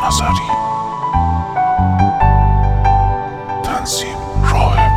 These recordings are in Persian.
نظری. تنظیم راهب.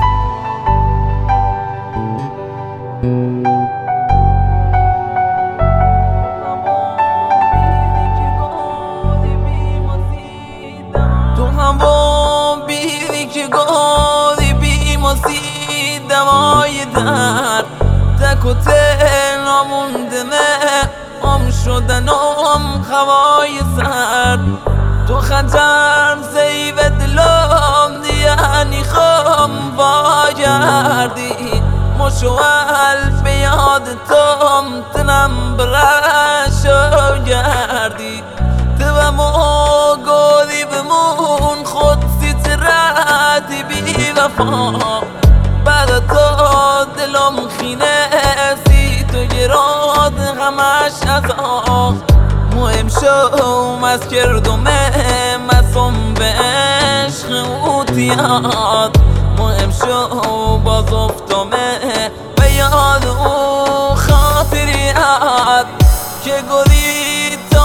تو هوا بیدی که گاهی بیماسی دوای درد تک و تنها موندمه عم شدنم خوای سرد تو خنجر زیب دلم دیانی خم واگردی مشوال بیاد تم تنم برش و گردی تو ما گودی بمون خود سترتی بی وفا بعد تو دلم خینه سی تو گراد همش ازا مهم شو از کردم مسم به عشق اوتیاد مهم شو باز افتمه به یاد او خاطریات که گلی تا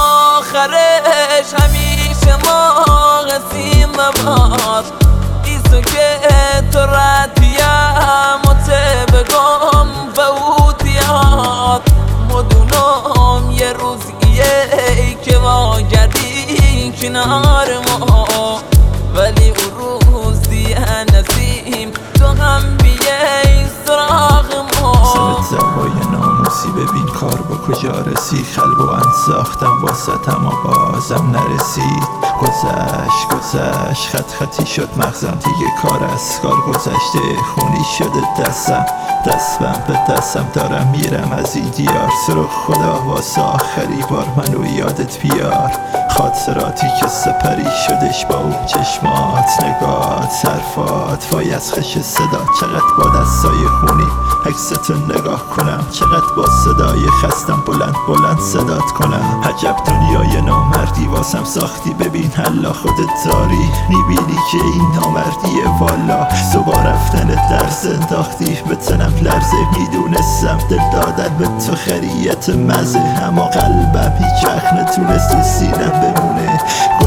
آخرش همیشه ما قسیم بباد ایسو که تو ردیم و ته بگم به اوتیاد مدونم یه روزیه که واگردی کنار ما ولی اون روز دیگه نسیم تو هم بیای سراغ ما سرت زبای ناموسی ببین کار با کجا رسید خلبان ساختم واسط اما بازم نرسید گذشت خط خطی شد مغزم دیگه کار از کار گذشته خونی شده دستم به دستم دارم میرم از این دیار سر خدا واسه آخری بار منو یادت بیار خاطراتی که سپری شدش با اون چشمات نگات حرفات وای از خش صدا چقدر با دستای خونی عکستو نگاه کنم چقدر با صدای خستم بلند صدات کنم عجب دنیای نامردی واسم ساختی ببین حالا خودت داری میبینی که این نامردیه والا صبح رفتنت لرز انداختی به تنم لرزه میدونستم دل دادن به تو خریت مزه اما قلبم هیچ وقت نتونست تو سینم بمونه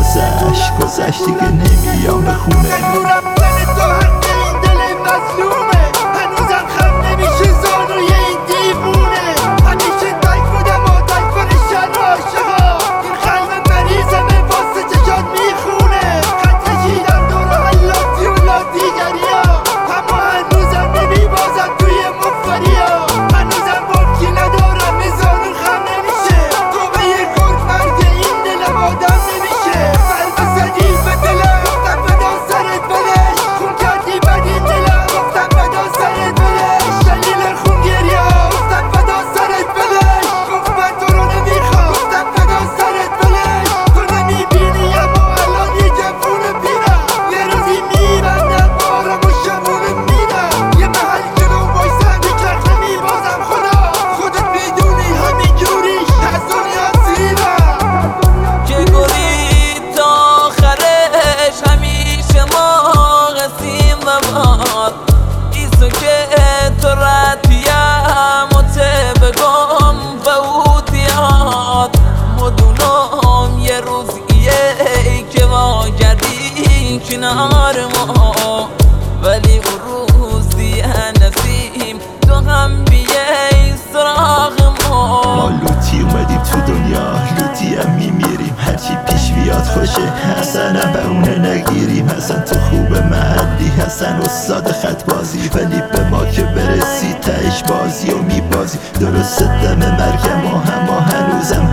گذشت دیگه نمیام به خونه بدونم تن تو حق این دل مظلومه هنوزم خم نمیشه زانوی این دیوونه همیشه تک بودم و تک فرشن و عاشقا این قلب مریضمه واسه چشات میخونه خط کشیدم دور حلاتی و لادیگریا اما هنوزم نمیبازم توی مفتریا هنوزم باکی ندارم میزانو خم نمیشه تو به یه گرگ مرگ این دلم آدم نمیشه قلب زدی به دلم گفتم بدا سرت بلش خون کردی بد این دلم گفتم بدا سرت بلش دلیل خون گریا گفتم بدا سرت بلش گفت من تو رو نمیخوام گفتم بدا سرت بلش تو نمیبینی اما الان یه جفون پیرم یه روزی میبندم بارم و شمون میرم یه محل جلو وایسم یکرخ نمیبازم خدا خودت میدونی همین جوریش از دنیا سیرم که گلی تا آخرش همیشه ما قسیم بباد ایسو که تو ردیم و ته بگم به اوتیاد مدونم یه روزیه که واگردی کنار ما ولی اون روز دیگه نسیم تو هم بیای سراغ ما ما لوتی اومدیم تو دنیا لوتی هم میمیریم هرچی پیش بیاد خوشه حسن هم به اونه نگیریم حسن تو خوب محلی حسن استاد خط بازی ولی به ما که برسی تهش بازی و میبازی درست دم مرگم و هنوزم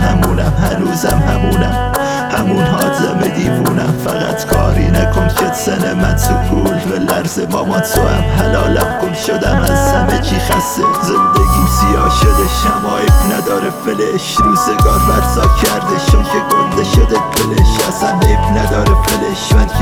همونم همون حاضم دیوونم فقط کاری نکن که سن من تو گول به لرز مامان تو هم حلالم گل شدم از همه چی خسته زندگیم سیاه شده شمایب نداره فلش روزگار برسا کرده شون که گنده شده پلش اصلا عیب نداره فلش من